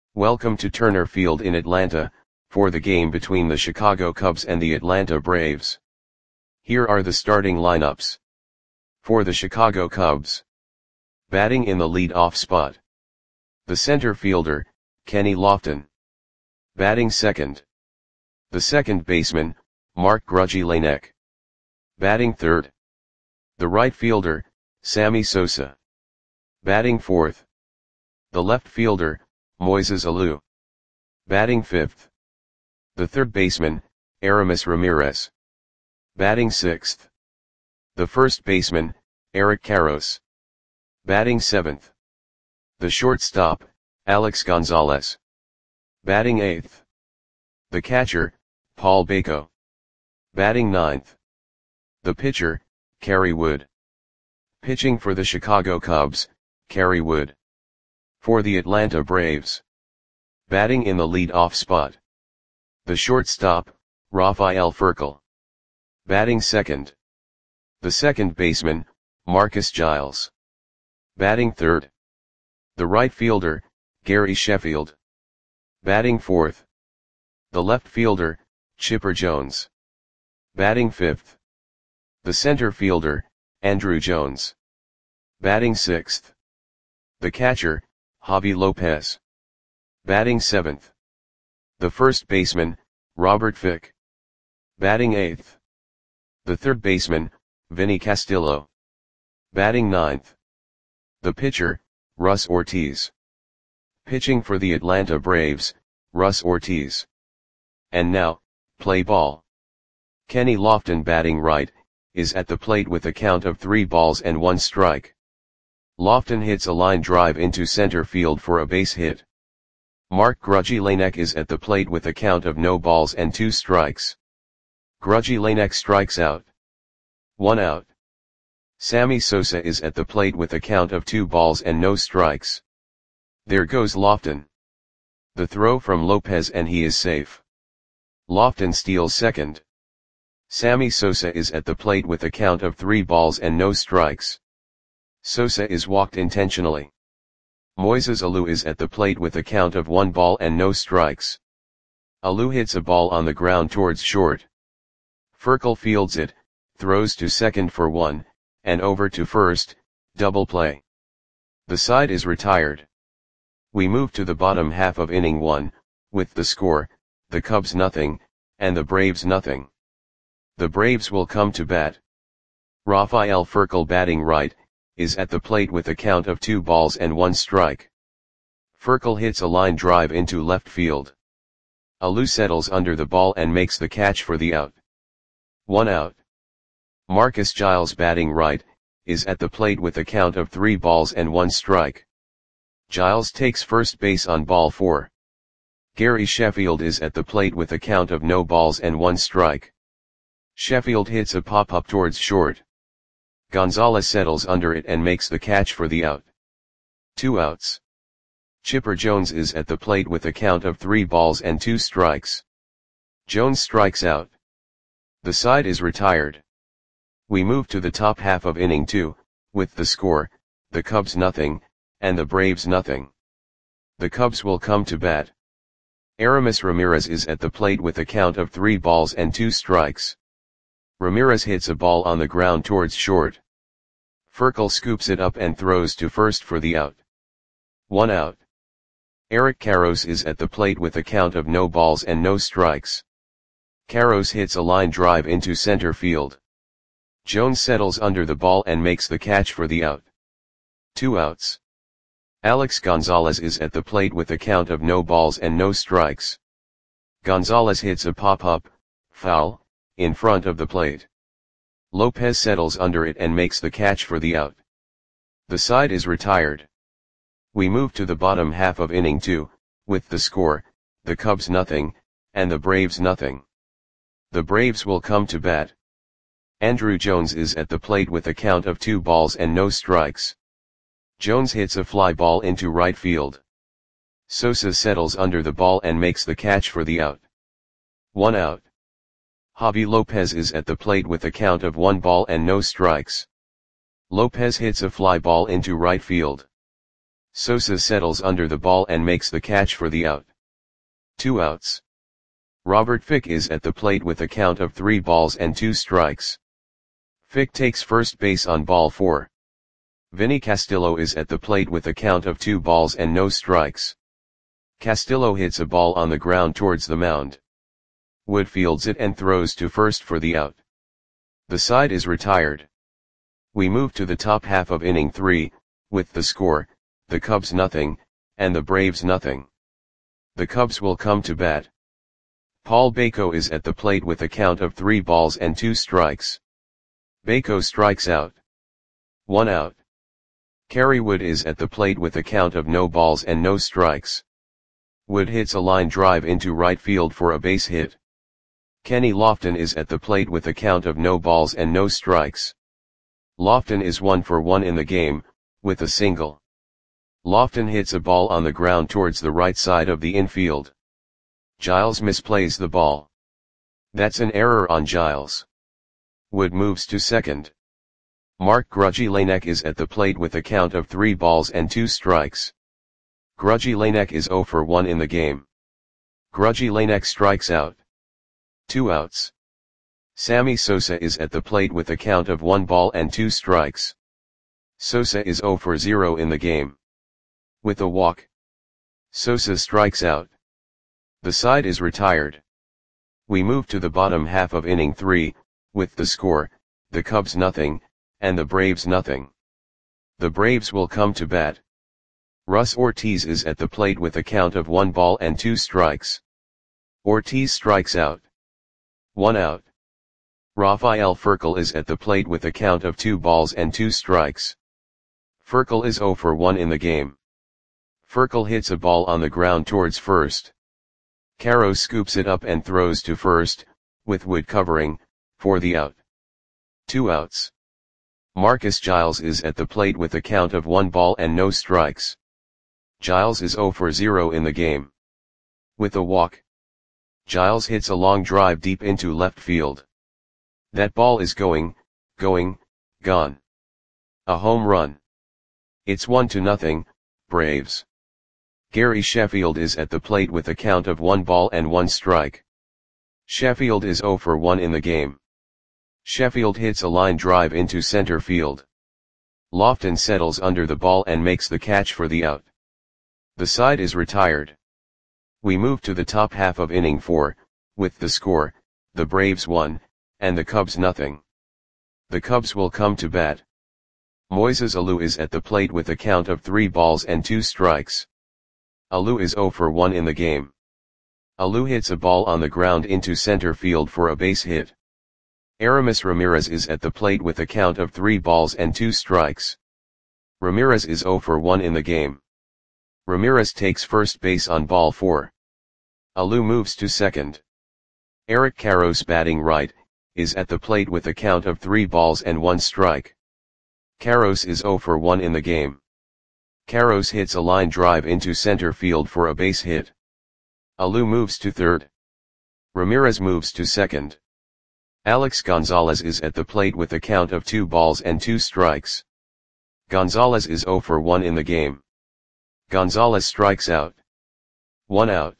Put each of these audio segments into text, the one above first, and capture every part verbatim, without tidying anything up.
Welcome to Turner Field in Atlanta, for the game between the Chicago Cubs and the Atlanta Braves. Here are the starting lineups. For the Chicago Cubs. Batting in the lead-off spot. The center fielder, Kenny Lofton. Batting second. The second baseman, Mark Grudzielanek. Batting third. The right fielder, Sammy Sosa. Batting fourth. The left fielder, Moises Alou. Batting fifth. The third baseman, Aramis Ramirez. Batting sixth. The first baseman, Eric Karros. Batting seventh. The shortstop, Alex Gonzalez. Batting eighth. The catcher, Paul Bako. Batting ninth. The pitcher, Kerry Wood. Pitching for the Chicago Cubs, Kerry Wood. For the Atlanta Braves. Batting in the lead-off spot. The shortstop, Rafael Furcal. Batting second. The second baseman, Marcus Giles. Batting third. The right fielder, Gary Sheffield. Batting fourth. The left fielder, Chipper Jones. Batting fifth. The center fielder, Andruw Jones. Batting sixth. The catcher, Javy Lopez. Batting seventh. The first baseman, Robert Fick. Batting eighth. The third baseman, Vinny Castillo. Batting ninth. The pitcher, Russ Ortiz. Pitching for the Atlanta Braves, Russ Ortiz. And now, play ball. Kenny Lofton, batting right, is at the plate with a count of three balls and one strike. Lofton hits a line drive into center field for a base hit. Mark Grudzielanek is at the plate with a count of no balls and two strikes. Grudzielanek strikes out. One out. Sammy Sosa is at the plate with a count of two balls and no strikes. There goes Lofton. The throw from Lopez and he is safe. Lofton steals second. Sammy Sosa is at the plate with a count of three balls and no strikes. Sosa is walked intentionally. Moises Alou is at the plate with a count of one ball and no strikes. Alou hits a ball on the ground towards short. Furcal fields it, throws to second for one, and over to first, double play. The side is retired. We move to the bottom half of inning one, with the score, the Cubs nothing, and the Braves nothing. The Braves will come to bat. Rafael Furcal, batting right, is at the plate with a count of two balls and one strike. Furcal hits a line drive into left field. Alou settles under the ball and makes the catch for the out. One out. Marcus Giles, batting right, is at the plate with a count of three balls and one strike. Giles takes first base on ball four. Gary Sheffield is at the plate with a count of no balls and one strike. Sheffield hits a pop-up towards short. Gonzalez settles under it and makes the catch for the out. Two outs. Chipper Jones is at the plate with a count of three balls and two strikes. Jones strikes out. The side is retired. We move to the top half of inning two, with the score, the Cubs nothing, and the Braves nothing. The Cubs will come to bat. Aramis Ramirez is at the plate with a count of three balls and two strikes. Ramirez hits a ball on the ground towards short. Furcal scoops it up and throws to first for the out. One out. Eric Karros is at the plate with a count of no balls and no strikes. Karros hits a line drive into center field. Jones settles under the ball and makes the catch for the out. Two outs. Alex Gonzalez is at the plate with a count of no balls and no strikes. Gonzalez hits a pop-up, foul, in front of the plate. Lopez settles under it and makes the catch for the out. The side is retired. We move to the bottom half of inning two, with the score, the Cubs nothing, and the Braves nothing. The Braves will come to bat. Andruw Jones is at the plate with a count of two balls and no strikes. Jones hits a fly ball into right field. Sosa settles under the ball and makes the catch for the out. One out. Javy Lopez is at the plate with a count of one ball and no strikes. Lopez hits a fly ball into right field. Sosa settles under the ball and makes the catch for the out. Two outs. Robert Fick is at the plate with a count of three balls and two strikes. Fick takes first base on ball four. Vinny Castillo is at the plate with a count of two balls and no strikes. Castillo hits a ball on the ground towards the mound. Wood fields it and throws to first for the out. The side is retired. We move to the top half of inning three, with the score, the Cubs nothing, and the Braves nothing. The Cubs will come to bat. Paul Bako is at the plate with a count of three balls and two strikes. Bako strikes out. One out. Kerry Wood is at the plate with a count of no balls and no strikes. Wood hits a line drive into right field for a base hit. Kenny Lofton is at the plate with a count of no balls and no strikes. Lofton is one for one in the game, with a single. Lofton hits a ball on the ground towards the right side of the infield. Giles misplays the ball. That's an error on Giles. Wood moves to second. Mark Grudzielanek is at the plate with a count of three balls and two strikes. Grudzielanek is zero for one in the game. Grudzielanek strikes out. Two outs. Sammy Sosa is at the plate with a count of one ball and two strikes. Sosa is zero for zero in the game. With a walk, Sosa strikes out. The side is retired. We move to the bottom half of inning three, with the score, the Cubs nothing, and the Braves nothing. The Braves will come to bat. Russ Ortiz is at the plate with a count of one ball and two strikes. Ortiz strikes out. One out. Rafael Furcal is at the plate with a count of two balls and two strikes. Furcal is zero for one in the game. Furcal hits a ball on the ground towards first. Caro scoops it up and throws to first, with Wood covering, for the out. Two outs. Marcus Giles is at the plate with a count of one ball and no strikes. Giles is zero for zero in the game. With a walk, Giles hits a long drive deep into left field. That ball is going, going, gone. A home run. It's one to nothing, Braves. Gary Sheffield is at the plate with a count of one ball and one strike. Sheffield is zero for one in the game. Sheffield hits a line drive into center field. Lofton settles under the ball and makes the catch for the out. The side is retired. We move to the top half of inning four, with the score, the Braves one, and the Cubs nothing. The Cubs will come to bat. Moises Alou is at the plate with a count of three balls and two strikes. Alou is zero for one in the game. Alou hits a ball on the ground into center field for a base hit. Aramis Ramirez is at the plate with a count of three balls and two strikes. Ramirez is zero for one in the game. Ramirez takes first base on ball four. Alou moves to second. Eric Karros, batting right, is at the plate with a count of three balls and one strike. Karros is zero for one in the game. Karros hits a line drive into center field for a base hit. Alou moves to third. Ramirez moves to second. Alex Gonzalez is at the plate with a count of two balls and two strikes. Gonzalez is zero for one in the game. Gonzalez strikes out. One out.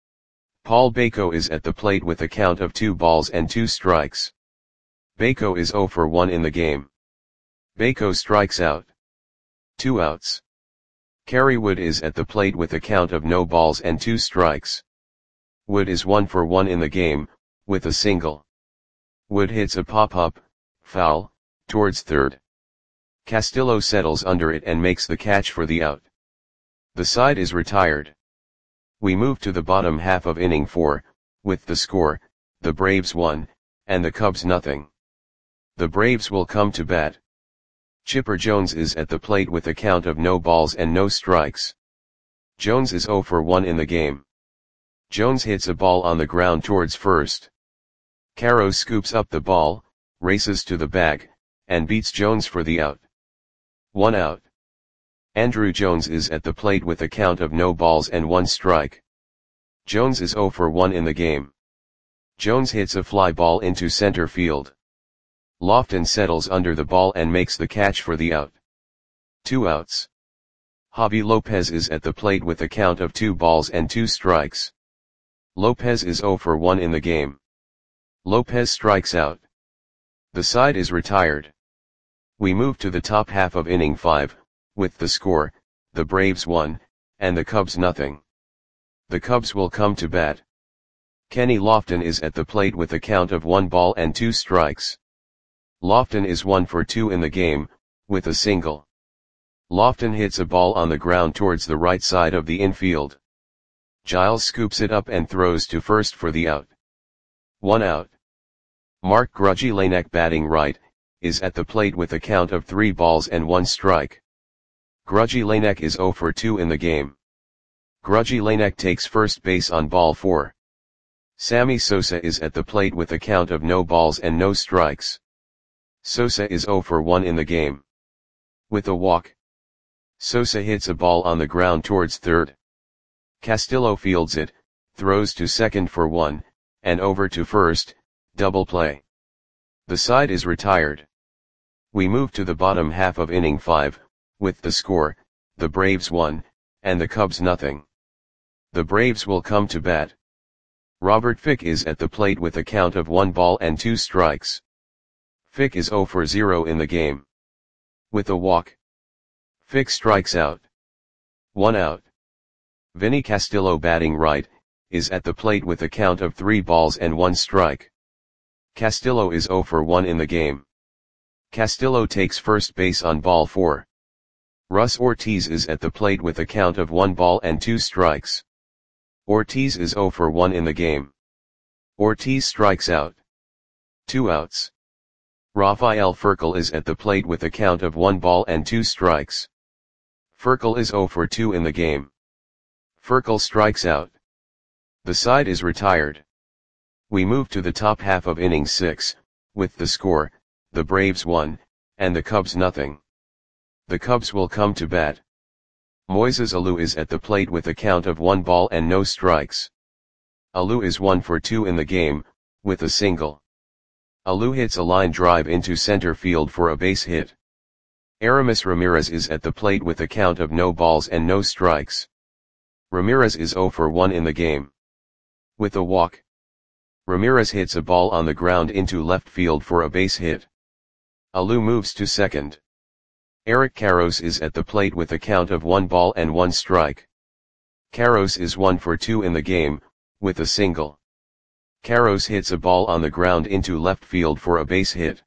Paul Bako is at the plate with a count of two balls and two strikes. Bako is zero for one in the game. Bako strikes out. Two outs. Kerry Wood is at the plate with a count of no balls and two strikes. Wood is one for one in the game, with a single. Wood hits a pop-up, foul, towards third. Castillo settles under it and makes the catch for the out. The side is retired. We move to the bottom half of inning four, with the score, the Braves one, and the Cubs nothing. The Braves will come to bat. Chipper Jones is at the plate with a count of no balls and no strikes. Jones is zero for one in the game. Jones hits a ball on the ground towards first. Caro scoops up the ball, races to the bag, and beats Jones for the out. One out. Andrew Jones is at the plate with a count of no balls and one strike. Jones is zero for one in the game. Jones hits a fly ball into center field. Lofton settles under the ball and makes the catch for the out. Two outs. Javi Lopez is at the plate with a count of two balls and two strikes. Lopez is zero for one in the game. Lopez strikes out. The side is retired. We move to the top half of inning five, with the score, the Braves one, and the Cubs nothing. The Cubs will come to bat. Kenny Lofton is at the plate with a count of one ball and two strikes. Lofton is one for two in the game, with a single. Lofton hits a ball on the ground towards the right side of the infield. Giles scoops it up and throws to first for the out. One out. Mark Grudzielanek, batting right, is at the plate with a count of three balls and one strike. Grudzielanek is zero for two in the game. Grudzielanek takes first base on ball four. Sammy Sosa is at the plate with a count of no balls and no strikes. Sosa is zero for one in the game. With a walk, Sosa hits a ball on the ground towards third. Castillo fields it, throws to second for one, and over to first, double play. The side is retired. We move to the bottom half of inning five, with the score, the Braves one, and the Cubs nothing. The Braves will come to bat. Robert Fick is at the plate with a count of one ball and two strikes. Fick is zero for zero in the game. With a walk, Fick strikes out. One out. Vinny Castillo, batting right, is at the plate with a count of three balls and one strike. Castillo is zero for one in the game. Castillo takes first base on ball four. Russ Ortiz is at the plate with a count of one ball and two strikes. Ortiz is zero for one in the game. Ortiz strikes out. Two outs. Rafael Furcal is at the plate with a count of one ball and two strikes. Furcal is zero for two in the game. Furcal strikes out. The side is retired. We move to the top half of inning six, with the score, the Braves one, and the Cubs nothing. The Cubs will come to bat. Moises Alou is at the plate with a count of one ball and no strikes. Alou is one for two in the game, with a single. Alou hits a line drive into center field for a base hit. Aramis Ramirez is at the plate with a count of no balls and no strikes. Ramirez is zero for one in the game. With a walk, Ramirez hits a ball on the ground into left field for a base hit. Alou moves to second. Eric Karros is at the plate with a count of one ball and one strike. Karros is one for two in the game, with a single. Karros hits a ball on the ground into left field for a base hit.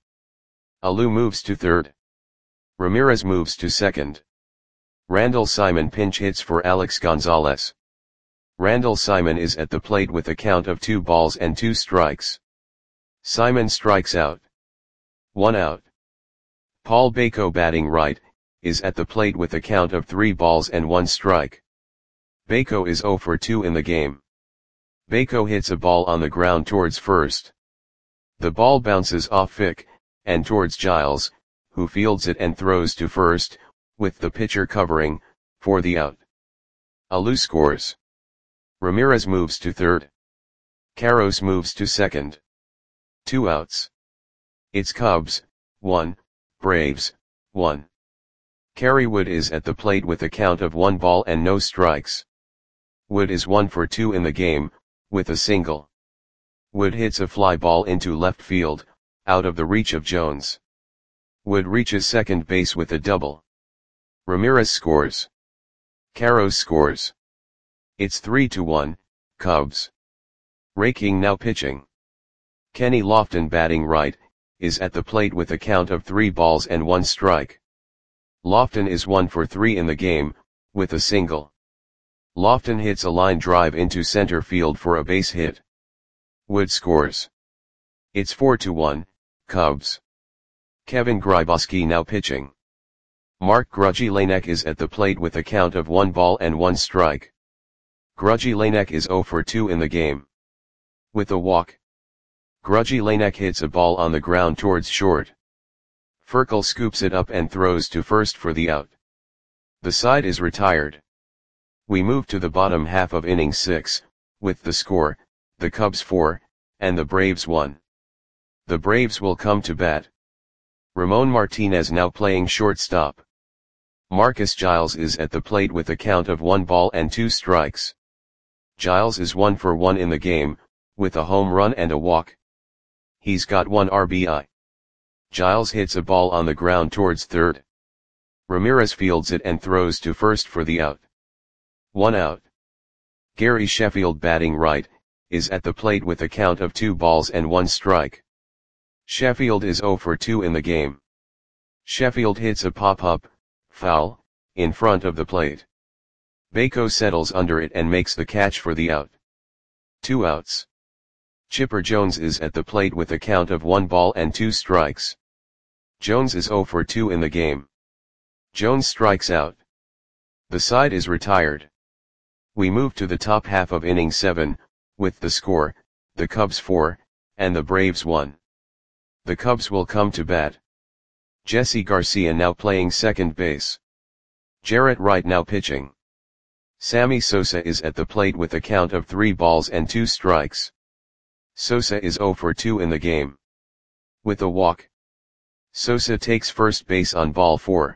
Alou moves to third. Ramirez moves to second. Randall Simon pinch hits for Alex Gonzalez. Randall Simon is at the plate with a count of two balls and two strikes. Simon strikes out. One out. Paul Bako, batting right, is at the plate with a count of three balls and one strike. Bako is zero for two in the game. Bako hits a ball on the ground towards first. The ball bounces off Fick, and towards Giles, who fields it and throws to first, with the pitcher covering, for the out. Alou scores. Ramirez moves to third. Karros moves to second. Two outs. It's Cubs, one, Braves, one. Kerry Wood is at the plate with a count of one ball and no strikes. Wood is one for two in the game, with a single. Wood hits a fly ball into left field, out of the reach of Jones. Wood reaches second base with a double. Ramirez scores. Karros scores. It's three to one, Cubs. Ray King now pitching. Kenny Lofton, batting right, is at the plate with a count of three balls and one strike. Lofton is one for three in the game, with a single. Lofton hits a line drive into center field for a base hit. Wood scores. It's four to one, Cubs. Kevin Grybauski now pitching. Mark Grudzielanek is at the plate with a count of one ball and one strike. Grudzielanek is zero for two in the game. With a walk, Grudzielanek hits a ball on the ground towards short. Furcal scoops it up and throws to first for the out. The side is retired. We move to the bottom half of inning six, with the score, the Cubs four, and the Braves one. The Braves will come to bat. Ramon Martinez now playing shortstop. Marcus Giles is at the plate with a count of one ball and two strikes. Giles is one for one in the game, with a home run and a walk. He's got one R B I. Giles hits a ball on the ground towards third. Ramirez fields it and throws to first for the out. One out. Gary Sheffield, batting right, is at the plate with a count of two balls and one strike. Sheffield is zero for two in the game. Sheffield hits a pop-up, foul, in front of the plate. Bako settles under it and makes the catch for the out. Two outs. Chipper Jones is at the plate with a count of one ball and two strikes. Jones is zero for two in the game. Jones strikes out. The side is retired. We move to the top half of inning seven, with the score, the Cubs four, and the Braves one. The Cubs will come to bat. Jesse Garcia now playing second base. Jarrett Wright now pitching. Sammy Sosa is at the plate with a count of three balls and two strikes. Sosa is zero for two in the game. With a walk. Sosa takes first base on ball four.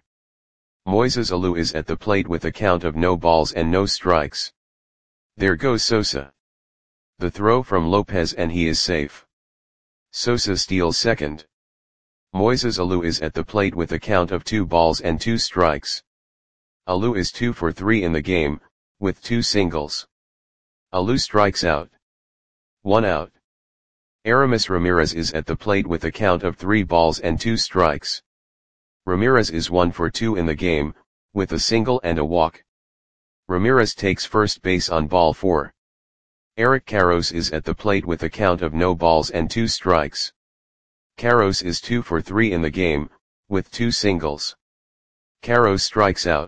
Moises Alou is at the plate with a count of no balls and no strikes. There goes Sosa. The throw from Lopez and he is safe. Sosa steals second. Moises Alou is at the plate with a count of two balls and two strikes. Alou is two for three in the game, with two singles. Alou strikes out. One out. Aramis Ramirez is at the plate with a count of three balls and two strikes. Ramirez is one for two in the game, with a single and a walk. Ramirez takes first base on ball four. Eric Karros is at the plate with a count of no balls and two strikes. Karros is two for three in the game, with two singles. Karros strikes out.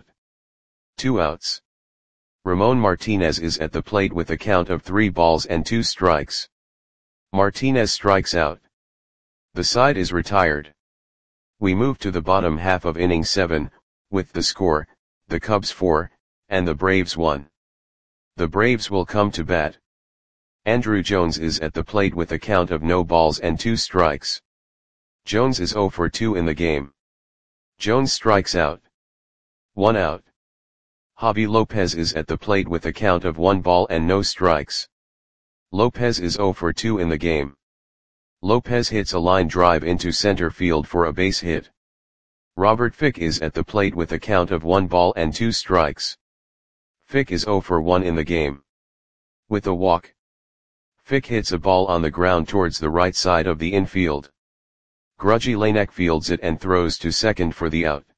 Two outs. Ramon Martinez is at the plate with a count of three balls and two strikes. Martinez strikes out. The side is retired. We move to the bottom half of inning seven, with the score, the Cubs four, and the Braves one. The Braves will come to bat. Andruw Jones is at the plate with a count of no balls and two strikes. Jones is zero for two in the game. Jones strikes out. One out. Javi Lopez is at the plate with a count of one ball and no strikes. Lopez is zero for two in the game. Lopez hits a line drive into center field for a base hit. Robert Fick is at the plate with a count of one ball and two strikes. Fick is zero for one in the game. With a walk. Fick hits a ball on the ground towards the right side of the infield. Grudgy Lanek fields it and throws to second for the out.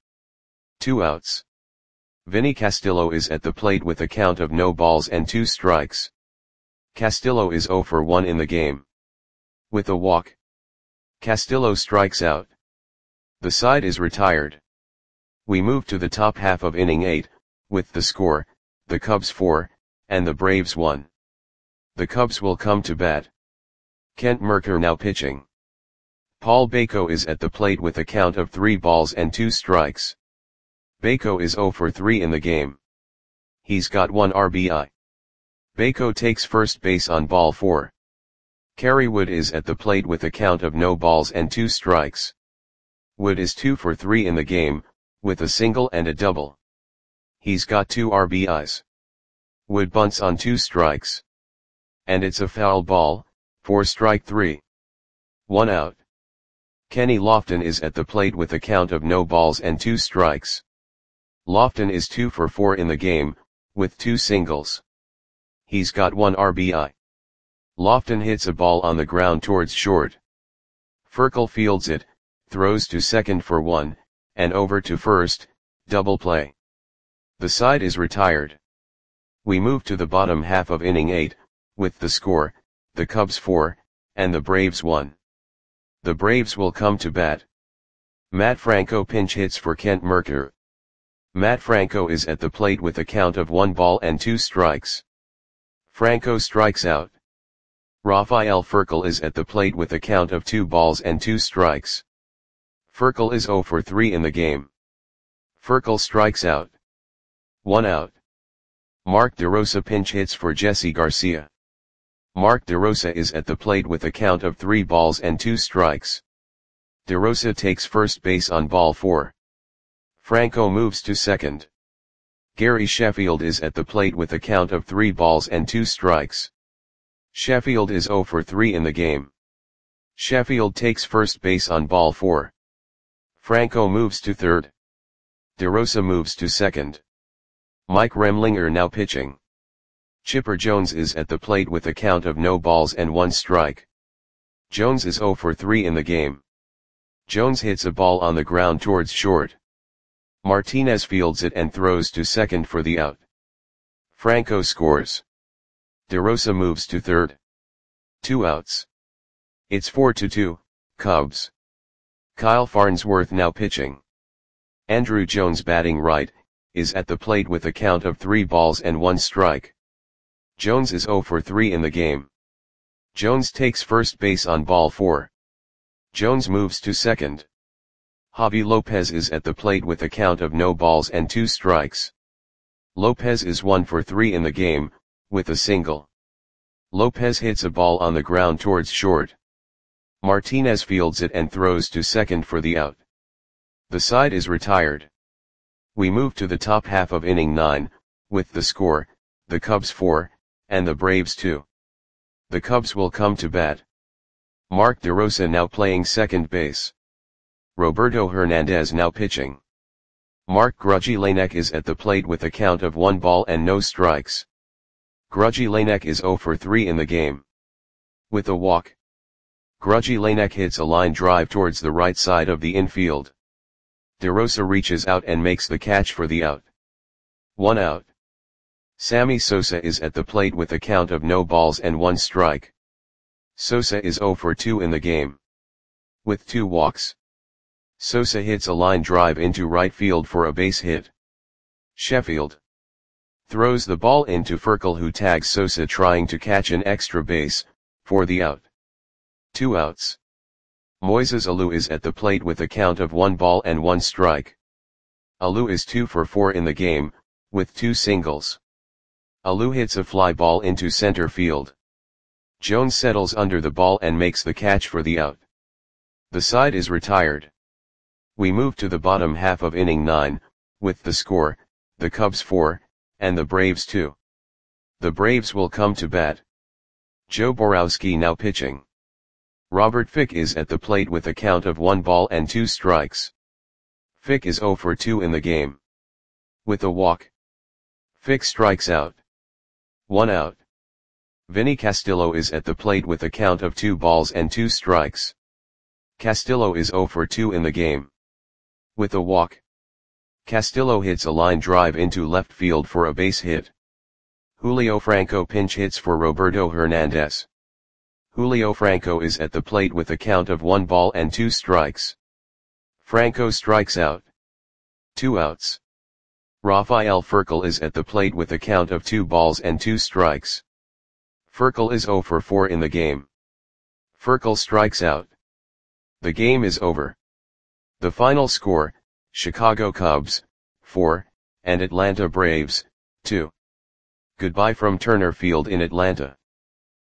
Two outs. Vinny Castillo is at the plate with a count of no balls and two strikes. Castillo is zero for one in the game. With a walk. Castillo strikes out. The side is retired. We move to the top half of inning eight, with the score, the Cubs four, and the Braves one. The Cubs will come to bat. Kent Mercker now pitching. Paul Bako is at the plate with a count of three balls and two strikes. Bako is zero for three in the game. He's got one R B I. Bako takes first base on ball four. Kerry Wood is at the plate with a count of no balls and two strikes. Wood is two for three in the game, with a single and a double. He's got two R B Is. Wood bunts on two strikes. And it's a foul ball, for strike three. One out. Kenny Lofton is at the plate with a count of no balls and two strikes. Lofton is two for four in the game, with two singles. He's got one R B I. Lofton hits a ball on the ground towards short. Furkel fields it, throws to second for one, and over to first, double play. The side is retired. We move to the bottom half of inning eight, with the score, the Cubs four, and the Braves one. The Braves will come to bat. Matt Franco pinch hits for Kent Mercker. Matt Franco is at the plate with a count of one ball and two strikes. Franco strikes out. Rafael Furkel is at the plate with a count of two balls and two strikes. Furkel is zero for three in the game. Furkel strikes out. One out. Mark DeRosa pinch hits for Jesse Garcia. Mark DeRosa is at the plate with a count of three balls and two strikes. DeRosa takes first base on ball four. Franco moves to second. Gary Sheffield is at the plate with a count of three balls and two strikes. Sheffield is zero for three in the game. Sheffield takes first base on ball four. Franco moves to third. DeRosa moves to second. Mike Remlinger now pitching. Chipper Jones is at the plate with a count of no balls and one strike. Jones is zero for three in the game. Jones hits a ball on the ground towards short. Martinez fields it and throws to second for the out. Franco scores. DeRosa moves to third. Two outs. It's four to two, Cubs. Kyle Farnsworth now pitching. Andrew Jones batting right, is at the plate with a count of three balls and one strike. Jones is zero for three in the game. Jones takes first base on ball four. Jones moves to second. Javi Lopez is at the plate with a count of no balls and two strikes. Lopez is one for three in the game, with a single. Lopez hits a ball on the ground towards short. Martinez fields it and throws to second for the out. The side is retired. We move to the top half of inning nine, with the score, the Cubs four, and the Braves two. The Cubs will come to bat. Mark DeRosa now playing second base. Roberto Hernandez now pitching. Mark Grudzielanek is at the plate with a count of one ball and no strikes. Grudzielanek is zero for three in the game. With a walk. Grudzielanek hits a line drive towards the right side of the infield. DeRosa reaches out and makes the catch for the out. One out. Sammy Sosa is at the plate with a count of no balls and one strike. Sosa is zero for two in the game. With two walks. Sosa hits a line drive into right field for a base hit. Sheffield throws the ball into Ferkel, who tags Sosa trying to catch an extra base, for the out. Two outs. Moises Alou is at the plate with a count of one ball and one strike. Alou is two for four in the game, with two singles. Alou hits a fly ball into center field. Jones settles under the ball and makes the catch for the out. The side is retired. We move to the bottom half of inning nine, with the score, the Cubs four, and the Braves two. The Braves will come to bat. Joe Borowski now pitching. Robert Fick is at the plate with a count of one ball and two strikes. Fick is zero for two in the game. With a walk. Fick strikes out. One out. Vinny Castillo is at the plate with a count of two balls and two strikes. Castillo is zero for two in the game. With a walk. Castillo hits a line drive into left field for a base hit. Julio Franco pinch hits for Roberto Hernandez. Julio Franco is at the plate with a count of one ball and two strikes. Franco strikes out. Two outs. Rafael Ferkel is at the plate with a count of two balls and two strikes. Ferkel is zero for four in the game. Ferkel strikes out. The game is over. The final score, Chicago Cubs, four, and Atlanta Braves, two. Goodbye from Turner Field in Atlanta.